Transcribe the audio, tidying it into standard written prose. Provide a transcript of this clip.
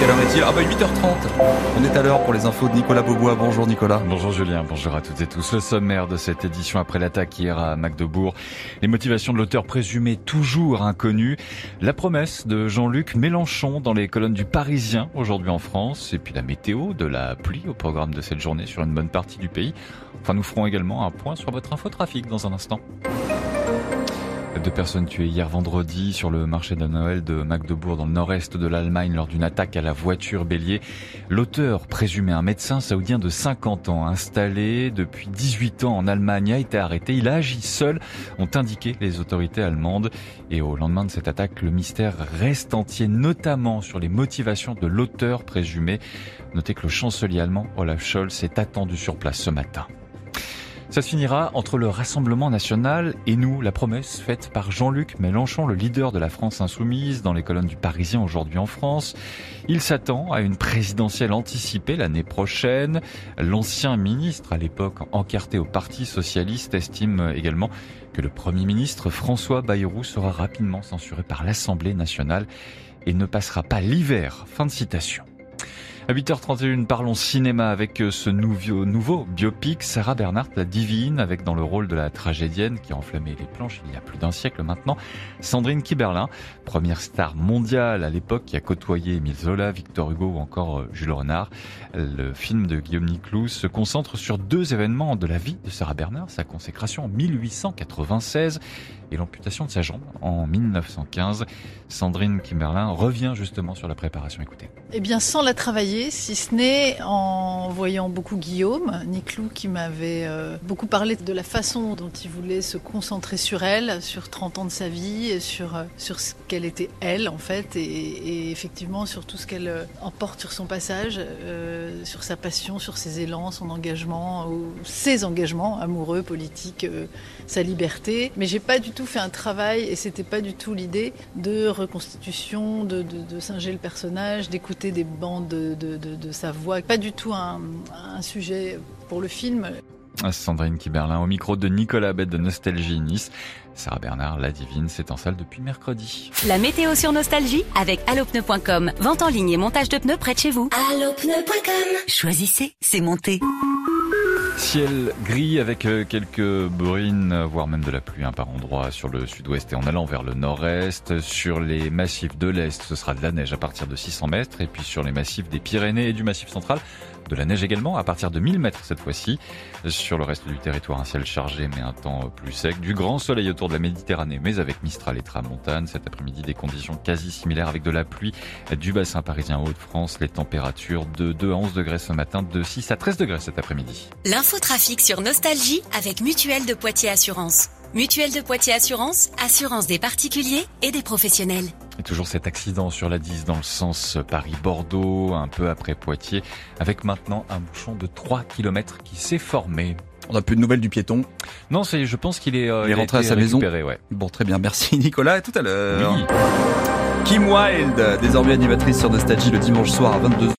Quelle heure est-il ? 8h30. On est à l'heure pour les infos de Nicolas Beaubois. Bonjour Nicolas. Bonjour Julien, bonjour à toutes et tous. Le sommaire de cette édition après l'attaque hier à Magdebourg. Les motivations de l'auteur présumé toujours inconnu. La promesse de Jean-Luc Mélenchon dans les colonnes du Parisien aujourd'hui en France. Et puis la météo, de la pluie au programme de cette journée sur une bonne partie du pays. Enfin, nous ferons également un point sur votre infotrafic dans un instant. 2 personnes tuées hier vendredi sur le marché de Noël de Magdebourg dans le nord-est de l'Allemagne lors d'une attaque à la voiture bélier. L'auteur, présumé un médecin saoudien de 50 ans, installé depuis 18 ans en Allemagne, a été arrêté. Il a agi seul, ont indiqué les autorités allemandes. Et au lendemain de cette attaque, le mystère reste entier, notamment sur les motivations de l'auteur présumé. Notez que le chancelier allemand Olaf Scholz est attendu sur place ce matin. Ça se finira entre le Rassemblement national et nous, la promesse faite par Jean-Luc Mélenchon, le leader de la France insoumise, dans les colonnes du Parisien aujourd'hui en France. Il s'attend à une présidentielle anticipée l'année prochaine. L'ancien ministre, à l'époque encarté au Parti socialiste, estime également que le Premier ministre François Bayrou sera rapidement censuré par l'Assemblée nationale et ne passera pas l'hiver. Fin de citation. À 8h31, parlons cinéma avec ce nouveau biopic, Sarah Bernhardt, la divine, avec dans le rôle de la tragédienne qui a enflammé les planches il y a plus d'un siècle maintenant, Sandrine Kiberlin, première star mondiale à l'époque qui a côtoyé Émile Zola, Victor Hugo ou encore Jules Renard. Le film de Guillaume Niclous se concentre sur 2 événements de la vie de Sarah Bernhardt, sa consécration en 1896 et l'amputation de sa jambe en 1915. Sandrine Kiberlin revient justement sur la préparation. Écoutez. Eh bien, sans la travailler, si ce n'est en voyant beaucoup Guillaume Niclous qui m'avait beaucoup parlé de la façon dont il voulait se concentrer sur elle, sur 30 ans de sa vie, et sur ce qu'elle était elle en fait, et effectivement sur tout ce qu'elle emporte sur son passage, sur sa passion, sur ses élans, son engagement, ou ses engagements amoureux, politiques, sa liberté. Mais j'ai pas du tout fait un travail, et c'était pas du tout l'idée de reconstitution, de singer le personnage, d'écouter des bandes de sa voix. Pas du tout un sujet pour le film. Sandrine Kiberlin au micro de Nicolas Bête de Nostalgie Nice. Sarah Bernhardt, la divine, c'est en salle depuis mercredi. La météo sur Nostalgie avec allopneu.com. Vente en ligne et montage de pneus près de chez vous. Allopneu.com. Choisissez, c'est monté. Ciel gris avec quelques bruines, voire même de la pluie par endroits sur le sud-ouest et en allant vers le nord-est. Sur les massifs de l'est, ce sera de la neige à partir de 600 mètres. Et puis sur les massifs des Pyrénées et du Massif central, de la neige également à partir de 1000 mètres cette fois-ci. Sur le reste du territoire, un ciel chargé mais un temps plus sec. Du grand soleil autour de la Méditerranée, mais avec Mistral et Tramontane. Cet après-midi, des conditions quasi similaires avec de la pluie du bassin parisien Hauts-de-France. Les températures de 2 à 11 degrés ce matin, de 6 à 13 degrés cet après-midi. L'infotrafic sur Nostalgie avec Mutuelle de Poitiers Assurance. Mutuelle de Poitiers Assurance, assurance des particuliers et des professionnels. Et toujours cet accident sur la 10 dans le sens Paris-Bordeaux, un peu après Poitiers, avec maintenant un bouchon de 3 km qui s'est formé. On n'a plus de nouvelles du piéton. Non, je pense qu'il est rentré à sa maison. Ouais. Bon, très bien, merci Nicolas, à tout à l'heure. Oui. Kim Wilde, désormais animatrice sur Nostalgie le dimanche soir à 22h.